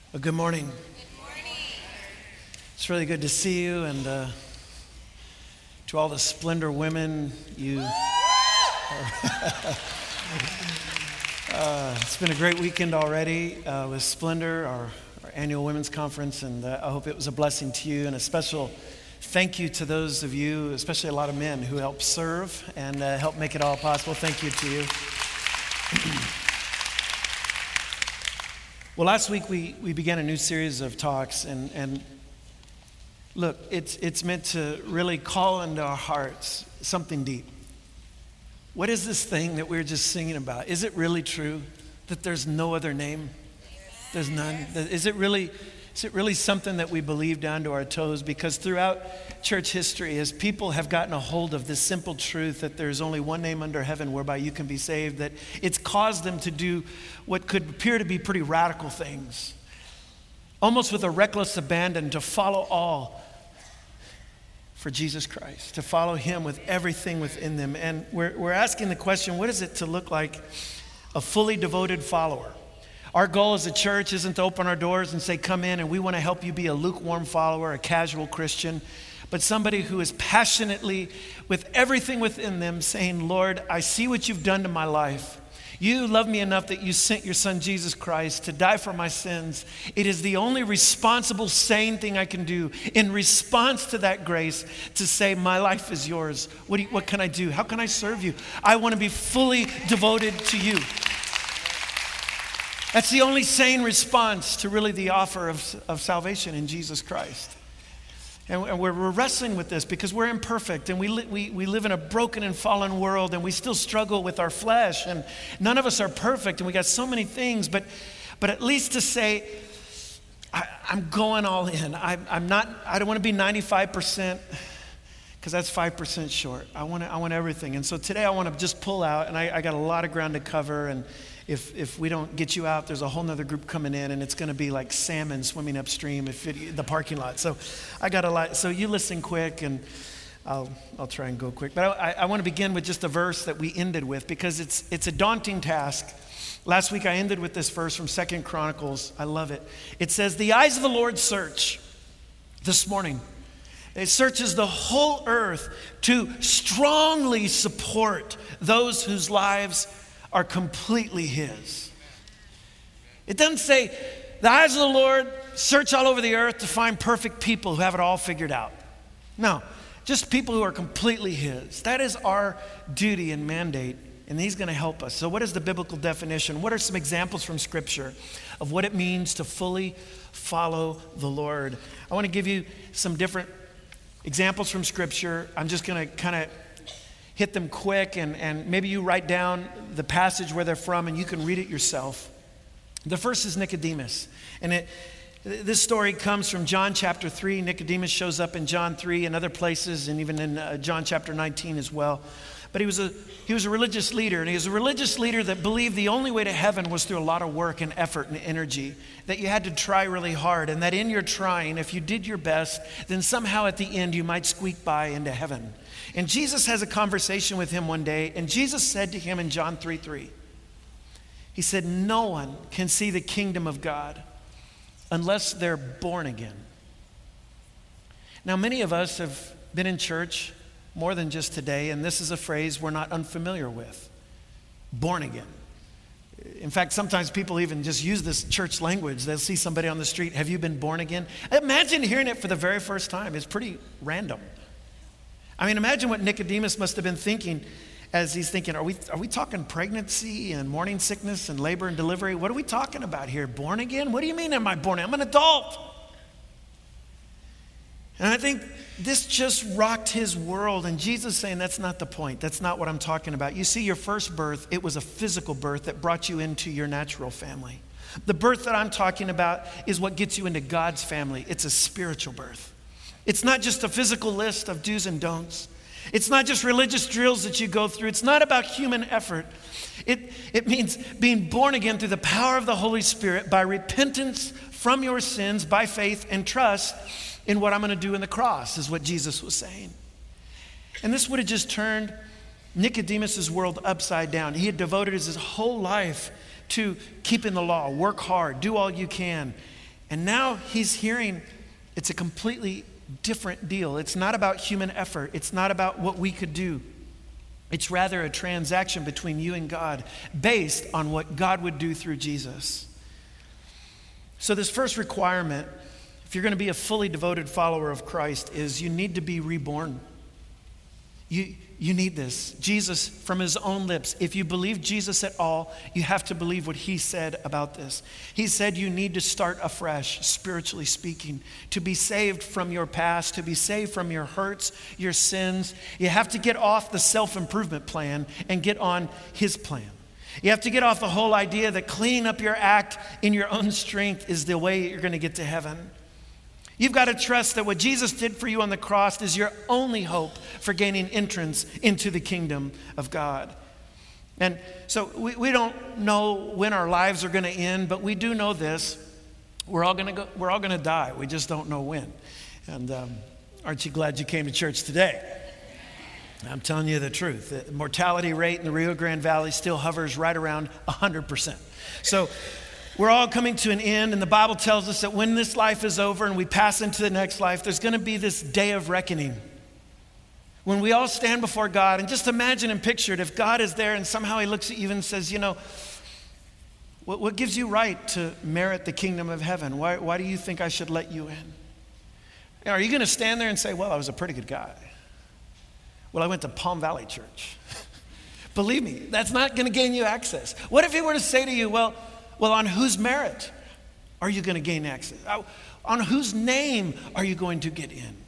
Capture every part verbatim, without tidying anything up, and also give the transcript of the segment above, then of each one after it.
Well, good morning. Good morning. It's really good to see you, and uh, to all the Splendor women, you. uh, it's been a great weekend already uh, with Splendor, our, our annual women's conference, and uh, I hope it was a blessing to you. And a special thank you to those of you, especially a lot of men, who helped serve and uh, help make it all possible. Thank you to you. Well, last week we, we began a new series of talks, and, and look, it's it's meant to really call into our hearts something deep. What is this thing that we're just singing about? Is it really true that there's no other name? There's none? Is it really, is it really something that we believe down to our toes? Because throughout church history, as people have gotten a hold of this simple truth that there's only one name under heaven whereby you can be saved, that it's caused them to do what could appear to be pretty radical things, almost with a reckless abandon, to follow all for Jesus Christ, to follow him with everything within them. And we're, we're asking the question, what is it to look like a fully devoted follower? Our goal as a church isn't to open our doors and say, come in and we want to help you be a lukewarm follower, a casual Christian, but somebody who is passionately, with everything within them, saying, Lord, I see what you've done to my life. You love me enough that you sent your son, Jesus Christ, to die for my sins. It is the only responsible, sane thing I can do in response to that grace, to say, my life is yours. What, do you, what can I do? How can I serve you? I want to be fully devoted to you. That's the only sane response to really the offer of, of salvation in Jesus Christ. And we're wrestling with this because we're imperfect, and we, li- we we live in a broken and fallen world, and we still struggle with our flesh, and none of us are perfect, and we got so many things, but but at least to say, I, I'm going all in. I, I'm not, I don't want to be ninety-five percent because that's five percent short. I want to, I want everything. And so today I want to just pull out, and I, I got a lot of ground to cover, and If if we don't get you out, there's a whole nother group coming in, and it's going to be like salmon swimming upstream if it, the parking lot. So I got a lot. So you listen quick, and I'll I'll try and go quick. But I, I want to begin with just a verse that we ended with, because it's it's a daunting task. Last week I ended with this verse from Second Chronicles. I love it. It says, "The eyes of the Lord search." This morning, it searches the whole earth to strongly support those whose lives are completely his. It doesn't say the eyes of the Lord search all over the earth to find perfect people who have it all figured out. No, just people who are completely his. That is our duty and mandate, and he's going to help us. So what is the biblical definition? What are some examples from Scripture of what it means to fully follow the Lord? I want to give you some different examples from Scripture. I'm just going to kind of hit them quick, and, and maybe you write down the passage where they're from and you can read it yourself. The first is Nicodemus. And it, this story comes from John chapter three. Nicodemus shows up in John three and other places, and even in uh, John chapter nineteen as well. But he was a he was a religious leader, and he was a religious leader that believed the only way to heaven was through a lot of work and effort and energy, that you had to try really hard, and that in your trying, if you did your best, then somehow at the end you might squeak by into heaven. And Jesus has a conversation with him one day, and Jesus said to him in John three three, he said, no one can see the kingdom of God unless they're born again. Now, many of us have been in church more than just today, and this is a phrase we're not unfamiliar with, born again. In fact, sometimes people even just use this church language. They'll see somebody on the street, have you been born again? Imagine hearing it for the very first time. It's pretty random. I mean, imagine what Nicodemus must have been thinking as he's thinking, are we are we talking pregnancy and morning sickness and labor and delivery? What are we talking about here? Born again? What do you mean am I born again? I'm an adult. And I think this just rocked his world. And Jesus saying, that's not the point. That's not what I'm talking about. You see, your first birth, it was a physical birth that brought you into your natural family. The birth that I'm talking about is what gets you into God's family. It's a spiritual birth. It's not just a physical list of do's and don'ts. It's not just religious drills that you go through. It's not about human effort. It, it means being born again through the power of the Holy Spirit by repentance from your sins, by faith and trust in what I'm going to do in the cross, is what Jesus was saying. And this would have just turned Nicodemus' world upside down. He had devoted his whole life to keeping the law, work hard, do all you can. And now he's hearing it's a completely different deal. It's not about human effort. It's not about what we could do. It's rather a transaction between you and God based on what God would do through Jesus. So this first requirement, if you're going to be a fully devoted follower of Christ, is you need to be reborn. You, you need this. Jesus, from his own lips, if you believe Jesus at all, you have to believe what he said about this. He said you need to start afresh, spiritually speaking, to be saved from your past, to be saved from your hurts, your sins. You have to get off the self-improvement plan and get on his plan. You have to get off the whole idea that cleaning up your act in your own strength is the way you're going to get to heaven. You've got to trust that what Jesus did for you on the cross is your only hope for gaining entrance into the kingdom of God. And so we, we don't know when our lives are going to end, but we do know this. We're all going to go, we're all going to die. We just don't know when. And um, aren't you glad you came to church today? I'm telling you the truth. The mortality rate in the Rio Grande Valley still hovers right around one hundred percent. So we're all coming to an end, and the Bible tells us that when this life is over and we pass into the next life, there's going to be this day of reckoning. When we all stand before God, and just imagine and picture it, if God is there and somehow he looks at you and says, you know, what, what gives you right to merit the kingdom of heaven? Why, why do you think I should let you in? Are you going to stand there and say, well, I was a pretty good guy? Well, I went to Palm Valley Church. Believe me, that's not going to gain you access. What if he were to say to you, well, Well, on whose merit are you going to gain access? On whose name are you going to get in?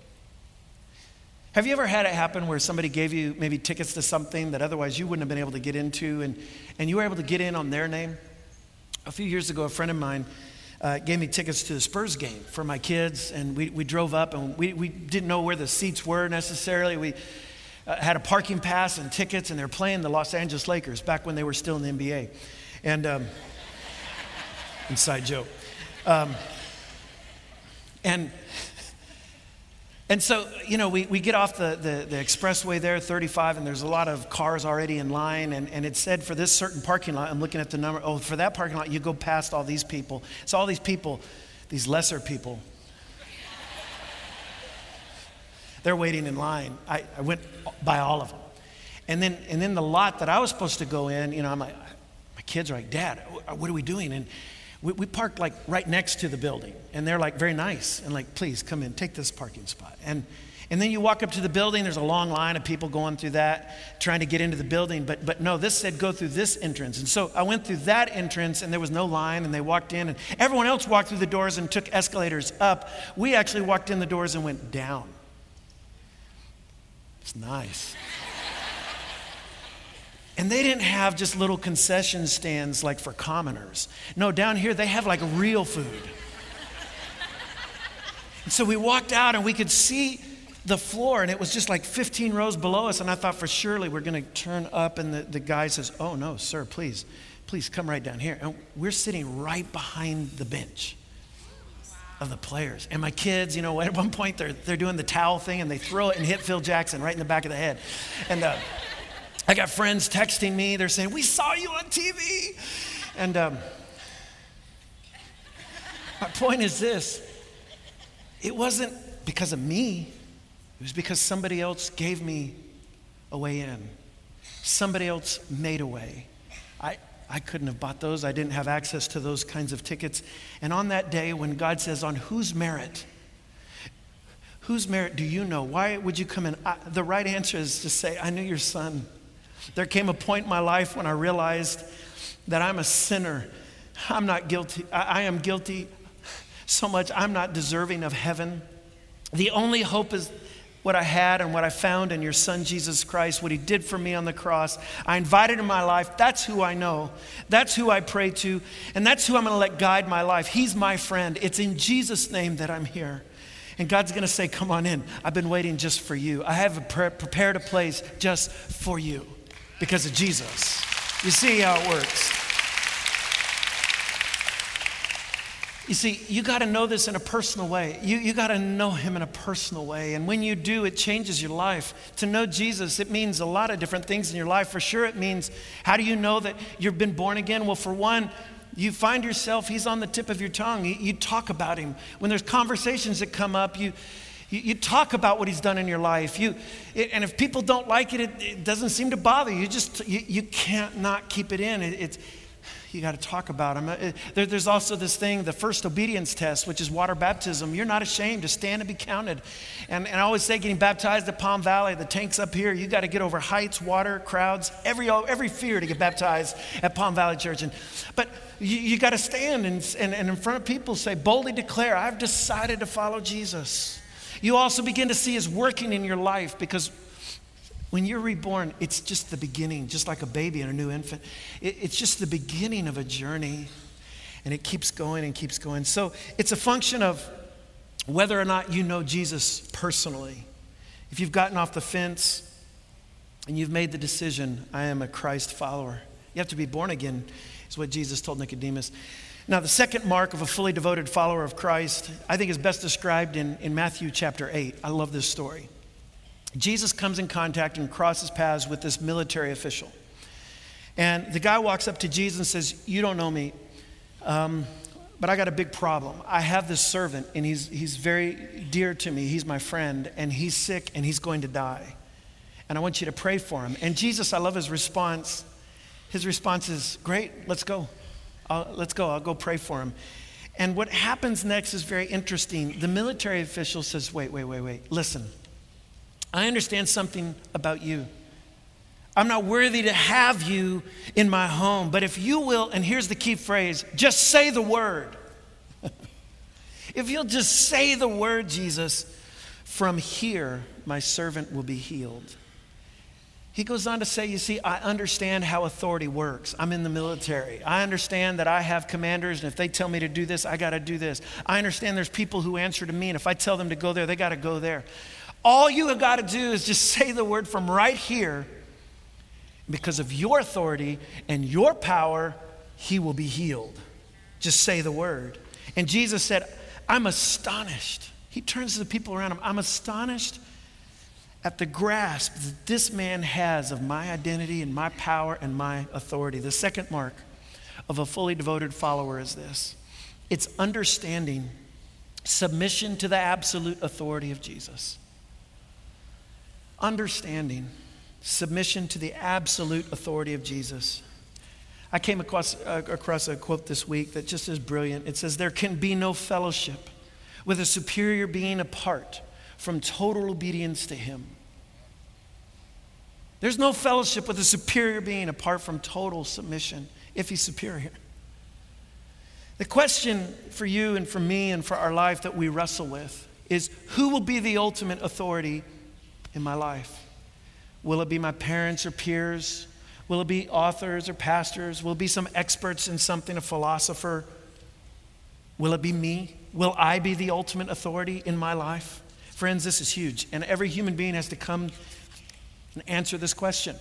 Have you ever had it happen where somebody gave you maybe tickets to something that otherwise you wouldn't have been able to get into, and, and you were able to get in on their name? A few years ago, a friend of mine uh, gave me tickets to the Spurs game for my kids, and we, we drove up, and we, we didn't know where the seats were necessarily. We uh, had a parking pass and tickets, and they were playing the Los Angeles Lakers back when they were still in the N B A. And um, inside joke. Um, and and so, you know, we, we get off the, the, the expressway there, thirty-five, and there's a lot of cars already in line. And, and it said for this certain parking lot, I'm looking at the number, oh, for that parking lot, you go past all these people. So all these people, these lesser people, they're waiting in line. I, I went by all of them. And then, and then the lot that I was supposed to go in, you know, I'm like, my kids are like, Dad, what are we doing? And we, we parked like right next to the building, and they're like very nice and like, please come in, take this parking spot. And and then you walk up to the building, there's a long line of people going through that, trying to get into the building. But but no, this said go through this entrance. And so I went through that entrance, and there was no line, and they walked in, and everyone else walked through the doors and took escalators up. We actually walked in the doors and went down. It's nice. And they didn't have just little concession stands like for commoners. No, down here they have like real food. And so we walked out and we could see the floor, and it was just like fifteen rows below us. And I thought for surely we're going to turn up, and the, the guy says, oh no, sir, please, please come right down here. And we're sitting right behind the bench of the players. And my kids, you know, at one point they're, they're doing the towel thing, and they throw it and hit Phil Jackson right in the back of the head. And uh, I got friends texting me. They're saying, we saw you on T V. And um, my point is this. It wasn't because of me. It was because somebody else gave me a way in. Somebody else made a way. I, I couldn't have bought those. I didn't have access to those kinds of tickets. And on that day when God says, on whose merit? Whose merit do you know? Why would you come in? I, the right answer is to say, I knew your son. There came a point in my life when I realized that I'm a sinner. I'm not guilty. I, I am guilty so much I'm not deserving of heaven. The only hope is what I had and what I found in your son, Jesus Christ, what he did for me on the cross. I invited in my life. That's who I know. That's who I pray to. And that's who I'm going to let guide my life. He's my friend. It's in Jesus' name that I'm here. And God's going to say, come on in. I've been waiting just for you. I have a pre- prepared a place just for you. Because of Jesus. You see how it works. You see, you got to know this in a personal way. You, you got to know him in a personal way. And when you do, it changes your life. To know Jesus, it means a lot of different things in your life. For sure, it means, how do you know that you've been born again? Well, for one, You find yourself, he's on the tip of your tongue. You, you talk about him. When there's conversations that come up, you, you, you talk about what he's done in your life. You, it, and if people don't like it, it, it doesn't seem to bother you. You just, you, you can't not keep it in. It, it's, you got to talk about him. It, there, there's also this thing, the first obedience test, which is water baptism. You're not ashamed to stand and be counted. And, and I always say getting baptized at Palm Valley, the tank's up here. You got to get over heights, water, crowds, every every fear to get baptized at Palm Valley Church. And, but you, you got to stand and, and, and in front of people say, boldly declare, I've decided to follow Jesus. You also begin to see his working in your life, because when you're reborn, it's just the beginning, just like a baby and a new infant. It, it's just the beginning of a journey, and it keeps going and keeps going. So it's a function of whether or not you know Jesus personally. If you've gotten off the fence and you've made the decision, I am a Christ follower. You have to be born again, is what Jesus told Nicodemus. Now, the second mark of a fully devoted follower of Christ, I think is best described in, in Matthew chapter eight. I love this story. Jesus comes in contact and crosses paths with this military official. And the guy walks up to Jesus and says, you don't know me, um, but I got a big problem. I have this servant, and he's, he's very dear to me. He's my friend, and he's sick, and he's going to die. And I want you to pray for him. And Jesus, I love his response. His response is, great, let's go. I'll, let's go. I'll go pray for him. And what happens next is very interesting. The military official says, wait, wait, wait, wait. Listen. I understand something about you. I'm not worthy to have you in my home, but if you will, and here's the key phrase, just say the word. If you'll just say the word, Jesus, from here, my servant will be healed. He goes on to say, you see, I understand how authority works. I'm in the military. I understand that I have commanders, and if they tell me to do this, I got to do this. I understand there's people who answer to me, and if I tell them to go there, they got to go there. All you have got to do is just say the word from right here. Because of your authority and your power, he will be healed. Just say the word. And Jesus said, I'm astonished. He turns to the people around him. I'm astonished at the grasp that this man has of my identity and my power and my authority. The second mark of a fully devoted follower is this. It's understanding submission to the absolute authority of Jesus. Understanding submission to the absolute authority of Jesus. I came across, uh, across a quote this week that just is brilliant. It says, there can be no fellowship with a superior being apart from total obedience to him. There's no fellowship with a superior being apart from total submission, if he's superior. The question for you and for me and for our life that we wrestle with is, who will be the ultimate authority in my life? Will it be my parents or peers? Will it be authors or pastors? Will it be some experts in something, a philosopher? Will it be me? Will I be the ultimate authority in my life? Friends, this is huge. And every human being has to come and answer this question.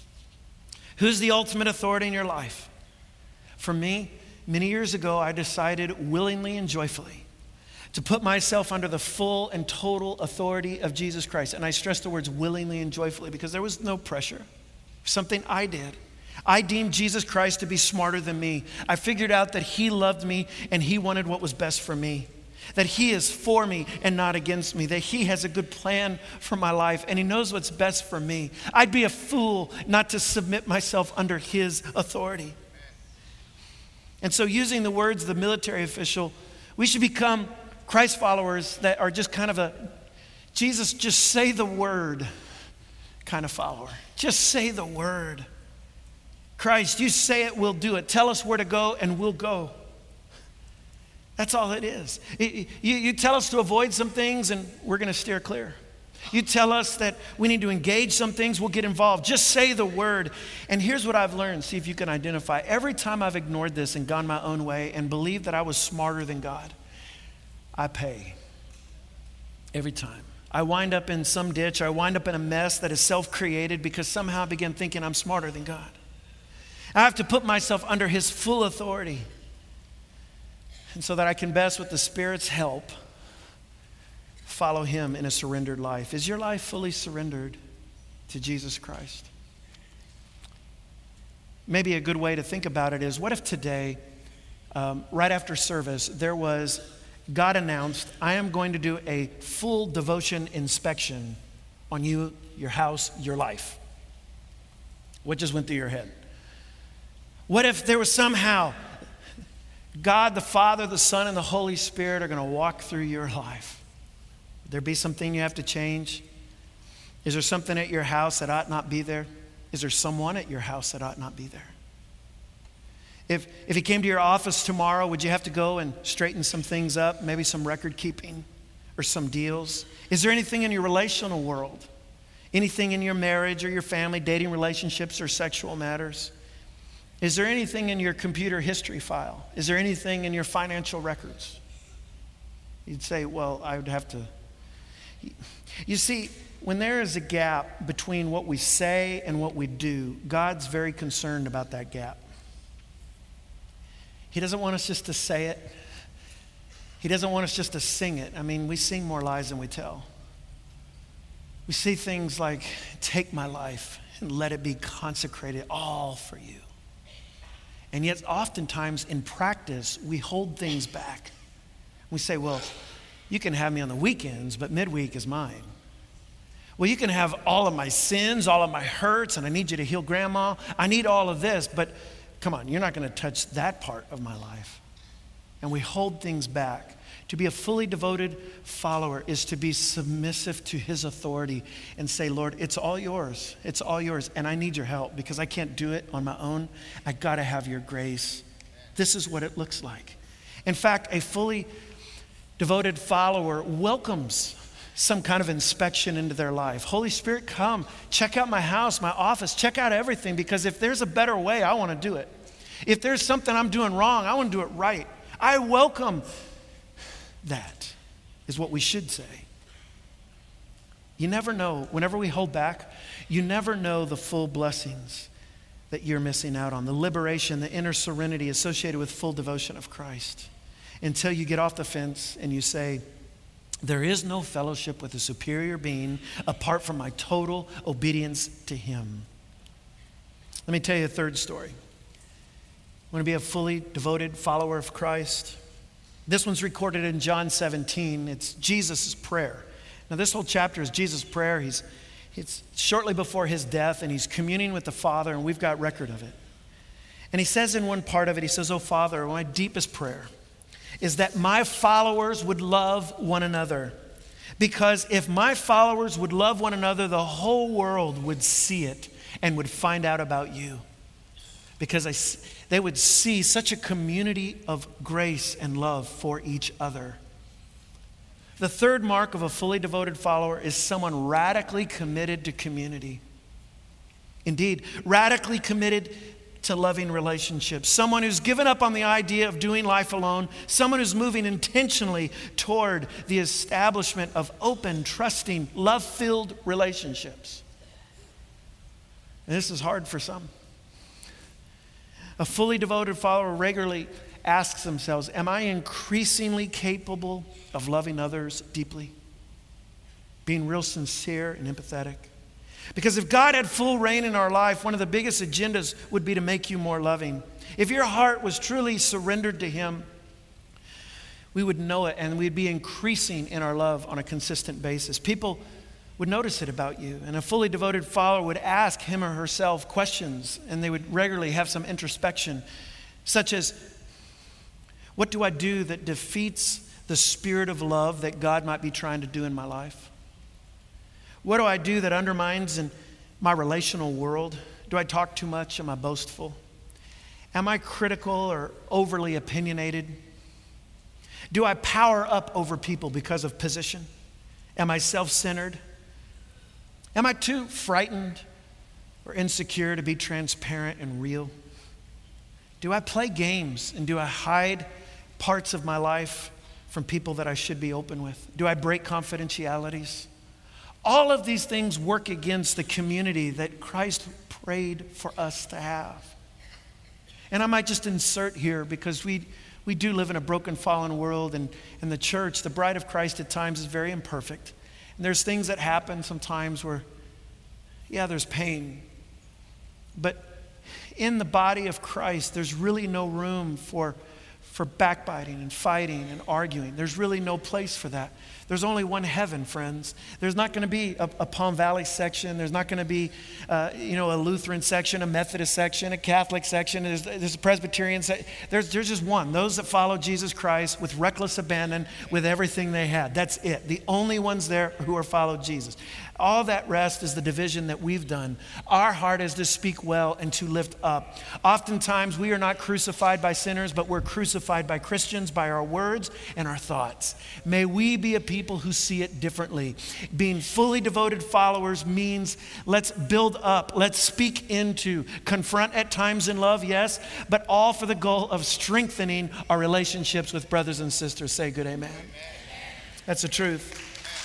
Who's the ultimate authority in your life? For me, many years ago, I decided willingly and joyfully to put myself under the full and total authority of Jesus Christ. And I stress the words willingly and joyfully because there was no pressure. Something I did. I deemed Jesus Christ to be smarter than me. I figured out that he loved me and he wanted what was best for me. That he is for me and not against me. That he has a good plan for my life and he knows what's best for me. I'd be a fool not to submit myself under his authority. And so using the words of the military official, we should become Christ followers that are just kind of a, Jesus, just say the word kind of follower. Just say the word. Christ, you say it, we'll do it. Tell us where to go and we'll go. That's all it is. You, you tell us to avoid some things and we're going to steer clear. You tell us that we need to engage some things, we'll get involved. Just say the word. And here's what I've learned. See if you can identify. Every time I've ignored this and gone my own way and believed that I was smarter than God, I pay. Every time. I wind up in some ditch. I wind up in a mess that is self-created because somehow I begin thinking I'm smarter than God. I have to put myself under his full authority. And so that I can best, with the Spirit's help, follow him in a surrendered life. Is your life fully surrendered to Jesus Christ? Maybe a good way to think about it is, what if today um, right after service, there was, God announced, I am going to do a full devotion inspection on you, your house, your life. What just went through your head? What if there was somehow God, the Father, the Son, and the Holy Spirit are going to walk through your life? Would there be something you have to change? Is there something at your house that ought not be there? Is there someone at your house that ought not be there? If, if he came to your office tomorrow, would you have to go and straighten some things up, maybe some record keeping or some deals? Is there anything in your relational world, anything in your marriage or your family, dating relationships or sexual matters? Is there anything in your computer history file? Is there anything in your financial records? You'd say, well, I would have to. You see, when there is a gap between what we say and what we do, God's very concerned about that gap. He doesn't want us just to say it. He doesn't want us just to sing it. I mean, we sing more lies than we tell. We say things like, take my life and let it be consecrated all for you. And yet oftentimes in practice, we hold things back. We say, well, you can have me on the weekends, but midweek is mine. Well, you can have all of my sins, all of my hurts, and I need you to heal grandma. I need all of this, but come on, you're not going to touch that part of my life. And we hold things back. To be a fully devoted follower is to be submissive to his authority and say, Lord, it's all yours. It's all yours. And I need your help because I can't do it on my own. I got to have your grace. This is what it looks like. In fact, a fully devoted follower welcomes some kind of inspection into their life. Holy Spirit, come, check out my house, my office, check out everything, because if there's a better way, I want to do it. If there's something I'm doing wrong, I want to do it right. I welcome that, is what we should say. You never know, whenever we hold back, you never know the full blessings that you're missing out on, the liberation, the inner serenity associated with full devotion of Christ, until you get off the fence and you say, there is no fellowship with a superior being apart from my total obedience to him. Let me tell you a third story. Want to be a fully devoted follower of Christ? This one's recorded in John seventeen. It's Jesus' prayer. Now, this whole chapter is Jesus' prayer. He's, it's shortly before his death, and he's communing with the Father, and we've got record of it. And he says in one part of it, he says, "Oh, Father, my deepest prayer is that my followers would love one another. Because if my followers would love one another, the whole world would see it and would find out about you. Because I, they would see such a community of grace and love for each other." The third mark of a fully devoted follower is someone radically committed to community. Indeed, radically committed to loving relationships. Someone who's given up on the idea of doing life alone. Someone who's moving intentionally toward the establishment of open, trusting, love-filled relationships. And this is hard for some. A fully devoted follower regularly asks themselves, am I increasingly capable of loving others deeply? Being real sincere and empathetic? Because if God had full reign in our life, one of the biggest agendas would be to make you more loving. If your heart was truly surrendered to him, we would know it, and we'd be increasing in our love on a consistent basis. People would notice it about you, and a fully devoted follower would ask him or herself questions, and they would regularly have some introspection, such as, what do I do that defeats the spirit of love that God might be trying to do in my life? What do I do that undermines in my relational world? Do I talk too much? Am I boastful? Am I critical or overly opinionated? Do I power up over people because of position? Am I self-centered? Am I too frightened or insecure to be transparent and real? Do I play games and do I hide parts of my life from people that I should be open with? Do I break confidentialities? All of these things work against the community that Christ prayed for us to have. And I might just insert here, because we we do live in a broken, fallen world, and, and the church, the bride of Christ at times, is very imperfect. And there's things that happen sometimes where, yeah, there's pain. But in the body of Christ, there's really no room for, for backbiting and fighting and arguing. There's really no place for that. There's only one heaven, friends. There's not going to be a, a Palm Valley section. There's not going to be, uh, you know, a Lutheran section, a Methodist section, a Catholic section. There's, there's a Presbyterian section. There's, there's just one. Those that follow Jesus Christ with reckless abandon, with everything they had. That's it. The only ones there who are followed Jesus. All that rest is the division that we've done. Our heart is to speak well and to lift up. Oftentimes, we are not crucified by sinners, but we're crucified by Christians, by our words and our thoughts. May we be a people who see it differently. Being fully devoted followers means let's build up, let's speak into, confront at times in love, yes, but all for the goal of strengthening our relationships with brothers and sisters. Say good amen. Amen. That's the truth.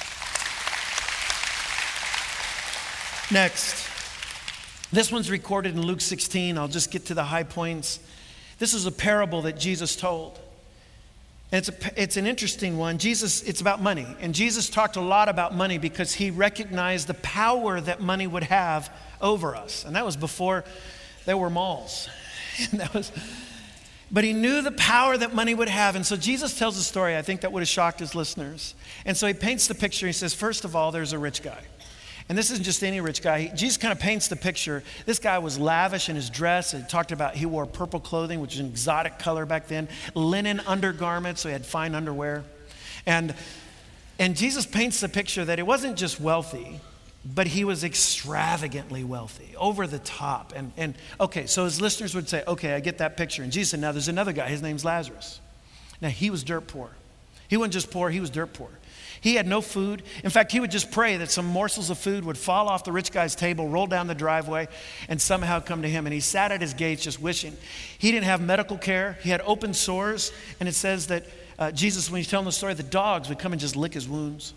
Next, this one's recorded in Luke sixteen. I'll just get to the high points. This is a parable that Jesus told. And it's, a, it's an interesting one. Jesus, it's about money. And Jesus talked a lot about money because he recognized the power that money would have over us. And that was before there were malls. And that was, but he knew the power that money would have. And so Jesus tells a story, I think that would have shocked his listeners. And so he paints the picture. He says, first of all, there's a rich guy. And this isn't just any rich guy. He, Jesus kind of paints the picture. This guy was lavish in his dress. He talked about he wore purple clothing, which is an exotic color back then, linen undergarments, so he had fine underwear. And, and Jesus paints the picture that it wasn't just wealthy, but he was extravagantly wealthy, over the top. And, and okay, so his listeners would say, okay, I get that picture. And Jesus said, now there's another guy. His name's Lazarus. Now, he was dirt poor. He wasn't just poor, he was dirt poor. He had no food. In fact, he would just pray that some morsels of food would fall off the rich guy's table, roll down the driveway, and somehow come to him. And he sat at his gates just wishing. He didn't have medical care. He had open sores. And it says that uh, Jesus, when he's telling the story, the dogs would come and just lick his wounds.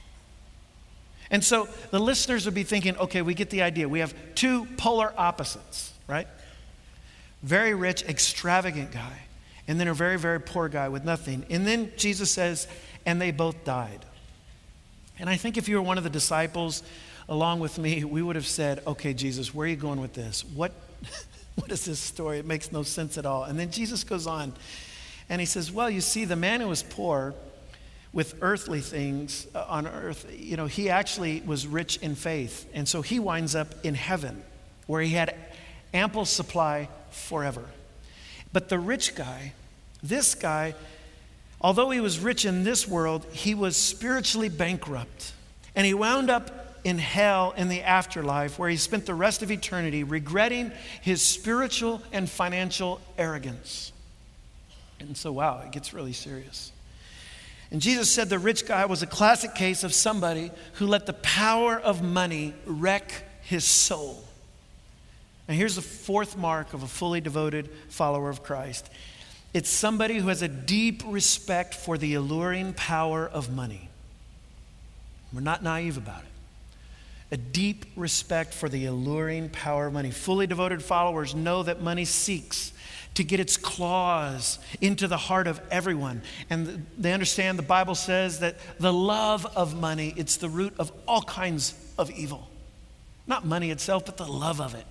And so the listeners would be thinking, okay, we get the idea. We have two polar opposites, right? Very rich, extravagant guy. And then a very, very poor guy with nothing. And then Jesus says, and they both died. And I think if you were one of the disciples along with me, we would have said, okay, Jesus, where are you going with this? What, what is this story? It makes no sense at all. And then Jesus goes on and he says, well, you see, the man who was poor with earthly things on earth, you know, he actually was rich in faith. And so he winds up in heaven where he had ample supply forever. But the rich guy, this guy, although he was rich in this world, he was spiritually bankrupt. And he wound up in hell in the afterlife where he spent the rest of eternity regretting his spiritual and financial arrogance. And so, wow, it gets really serious. And Jesus said the rich guy was a classic case of somebody who let the power of money wreck his soul. And here's the fourth mark of a fully devoted follower of Christ. It's somebody who has a deep respect for the alluring power of money. We're not naive about it. A deep respect for the alluring power of money. Fully devoted followers know that money seeks to get its claws into the heart of everyone. And they understand the Bible says that the love of money, it's the root of all kinds of evil. Not money itself, but the love of it.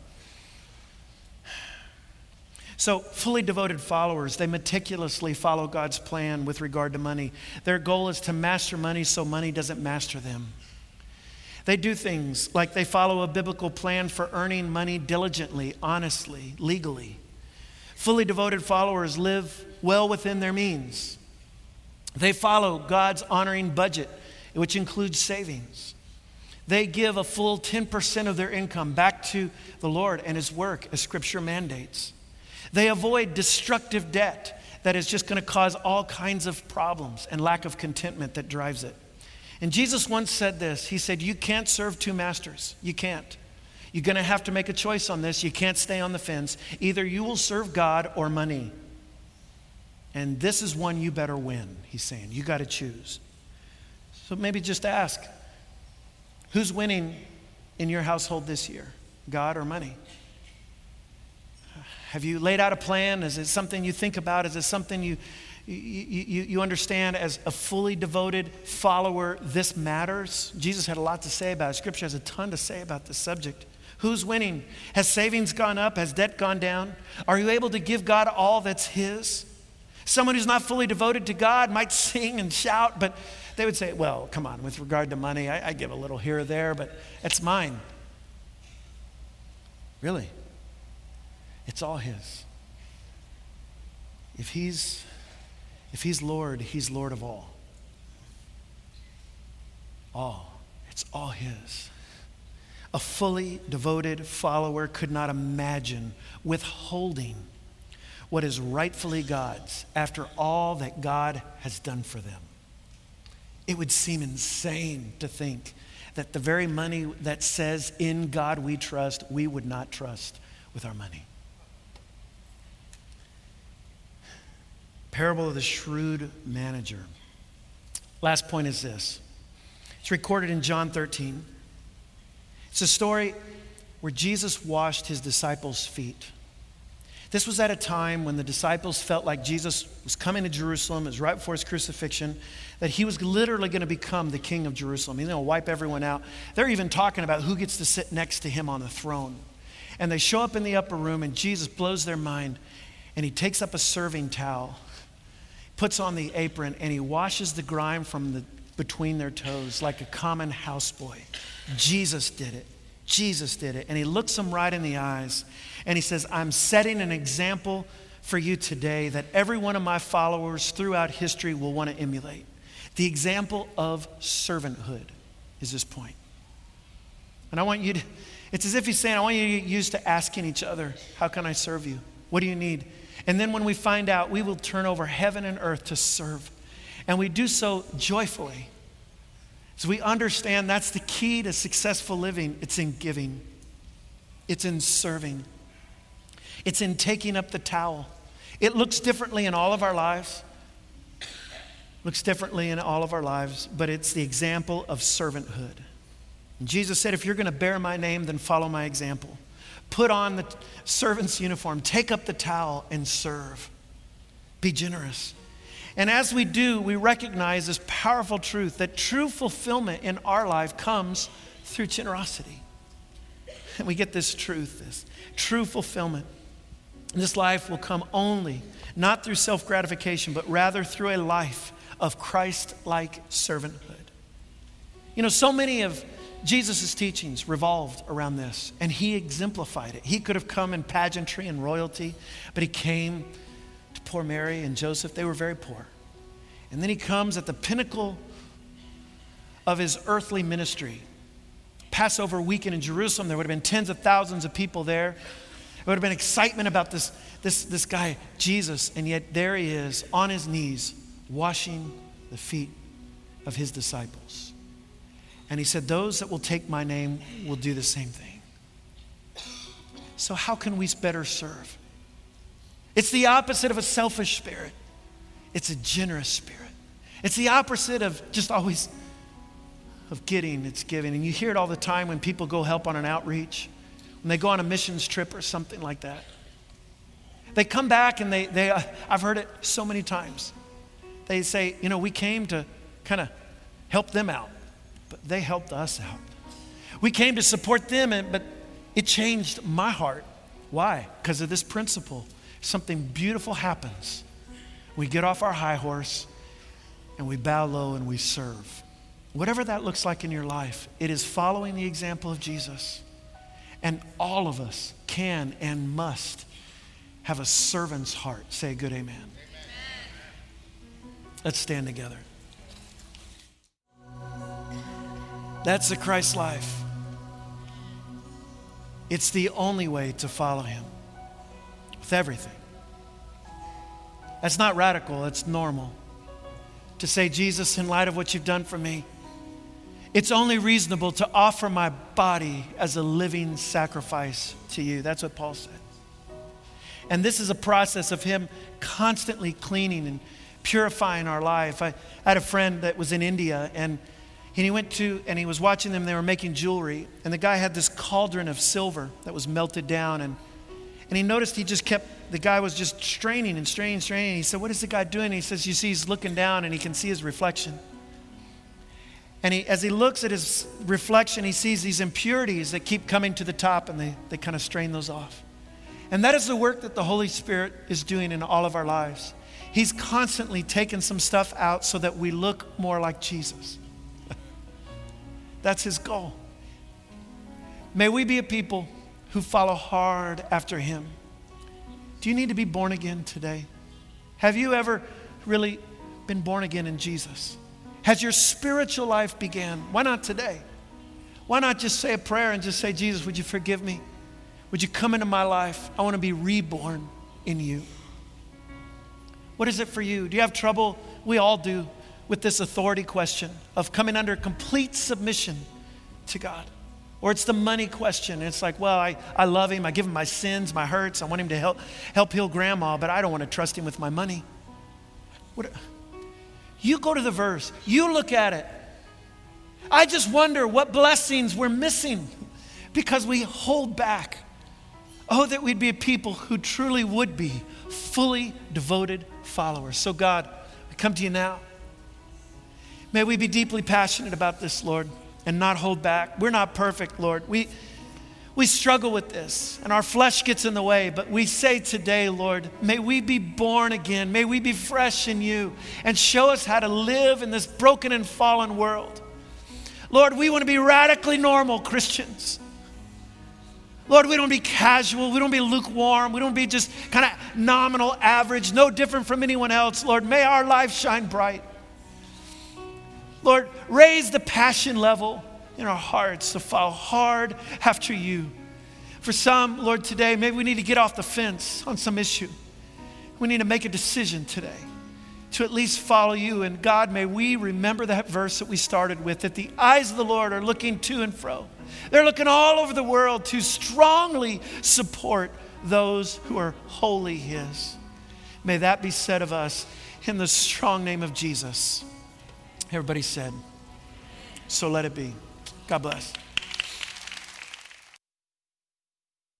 So fully devoted followers, they meticulously follow God's plan with regard to money. Their goal is to master money so money doesn't master them. They do things like they follow a biblical plan for earning money diligently, honestly, legally. Fully devoted followers live well within their means. They follow God's honoring budget, which includes savings. They give a full ten percent of their income back to the Lord and His work as Scripture mandates. They avoid destructive debt that is just going to cause all kinds of problems and lack of contentment that drives it. And Jesus once said this. He said, you can't serve two masters. You can't. You're going to have to make a choice on this. You can't stay on the fence. Either you will serve God or money. And this is one you better win, he's saying. You got to choose. So maybe just ask, who's winning in your household this year? God or money? Have you laid out a plan? Is it something you think about? Is it something you, you, you, you understand as a fully devoted follower, this matters? Jesus had a lot to say about it. Scripture has a ton to say about this subject. Who's winning? Has savings gone up? Has debt gone down? Are you able to give God all that's His? Someone who's not fully devoted to God might sing and shout, but they would say, well, come on, with regard to money, I, I give a little here or there, but it's mine. Really? It's all his. If he's, if he's Lord, he's Lord of all. All. It's all his. A fully devoted follower could not imagine withholding what is rightfully God's after all that God has done for them. It would seem insane to think that the very money that says, in God we trust, we would not trust with our money. Parable of the shrewd manager. Last point is this. It's recorded in John thirteen. It's a story where Jesus washed his disciples' feet. This was at a time when the disciples felt like Jesus was coming to Jerusalem. It was right before his crucifixion, that he was literally going to become the king of Jerusalem. He's going to wipe everyone out. They're even talking about who gets to sit next to him on the throne. And they show up in the upper room, and Jesus blows their mind, and he takes up a serving towel, puts on the apron, and he washes the grime from the between their toes like a common houseboy. Jesus did it. Jesus did it. And he looks them right in the eyes and he says, I'm setting an example for you today that every one of my followers throughout history will want to emulate. The example of servanthood is this point. And I want you to, it's as if he's saying, I want you to get used to asking each other, how can I serve you? What do you need? And then when we find out, we will turn over heaven and earth to serve. And we do so joyfully. So we understand that's the key to successful living. It's in giving. It's in serving. It's in taking up the towel. It looks differently in all of our lives. Looks differently in all of our lives, but it's the example of servanthood. And Jesus said, if you're going to bear my name, then follow my example. Put on the servant's uniform. Take up the towel and serve. Be generous. And as we do, we recognize this powerful truth that true fulfillment in our life comes through generosity. And we get this truth, this true fulfillment. This life will come only, not through self-gratification, but rather through a life of Christ-like servanthood. You know, so many of Jesus' teachings revolved around this, and he exemplified it. He could have come in pageantry and royalty, but he came to poor Mary and Joseph. They were very poor. And then he comes at the pinnacle of his earthly ministry. Passover weekend in Jerusalem, there would have been tens of thousands of people there. There would have been excitement about this, this, this guy, Jesus, and yet there he is on his knees washing the feet of his disciples. And he said, those that will take my name will do the same thing. So how can we better serve? It's the opposite of a selfish spirit. It's a generous spirit. It's the opposite of just always of getting, it's giving. And you hear it all the time when people go help on an outreach, when they go on a missions trip or something like that. They come back and they, they uh, I've heard it so many times. They say, you know, we came to kind of help them out, but they helped us out. We came to support them, and, but it changed my heart. Why? Because of this principle. Something beautiful happens. We get off our high horse and we bow low and we serve. Whatever that looks like in your life, it is following the example of Jesus. And all of us can and must have a servant's heart. Say a good amen. Amen. Let's stand together. That's the Christ life. It's the only way to follow him with everything. That's not radical, it's normal. To say, Jesus, in light of what you've done for me, it's only reasonable to offer my body as a living sacrifice to you. That's what Paul said. And this is a process of him constantly cleaning and purifying our life. I, I had a friend that was in India, and he went to, and he was watching them, they were making jewelry, and the guy had this cauldron of silver that was melted down, and And he noticed he just kept, the guy was just straining and straining and straining. He said, what is the guy doing? He says, you see, he's looking down and he can see his reflection. And he, as he looks at his reflection, he sees these impurities that keep coming to the top, and they, they kind of strain those off. And that is the work that the Holy Spirit is doing in all of our lives. He's constantly taking some stuff out so that we look more like Jesus. That's his goal. May we be a people who follow hard after him. Do you need to be born again today? Have you ever really been born again in Jesus? Has your spiritual life began? Why not today? Why not just say a prayer and just say, Jesus, would you forgive me? Would you come into my life? I want to be reborn in you. What is it for you? Do you have trouble? We all do, with this authority question of coming under complete submission to God. Or it's the money question. It's like, well, I, I love him. I give him my sins, my hurts. I want him to help, help heal grandma, but I don't want to trust him with my money. What, you go to the verse. You look at it. I just wonder what blessings we're missing because we hold back. Oh, that we'd be a people who truly would be fully devoted followers. So God, we come to you now. May we be deeply passionate about this, Lord, and not hold back. We're not perfect, Lord. We, we struggle with this, and our flesh gets in the way, but we say today, Lord, may we be born again. May we be fresh in you, and show us how to live in this broken and fallen world. Lord, we want to be radically normal Christians. Lord, we don't be casual. We don't be lukewarm. We don't be just kind of nominal average, no different from anyone else. Lord, may our life shine bright. Lord, raise the passion level in our hearts to follow hard after you. For some, Lord, today, maybe we need to get off the fence on some issue. We need to make a decision today to at least follow you. And God, may we remember that verse that we started with, that the eyes of the Lord are looking to and fro. They're looking all over the world to strongly support those who are wholly his. May that be said of us in the strong name of Jesus. Everybody said, so let it be. God bless.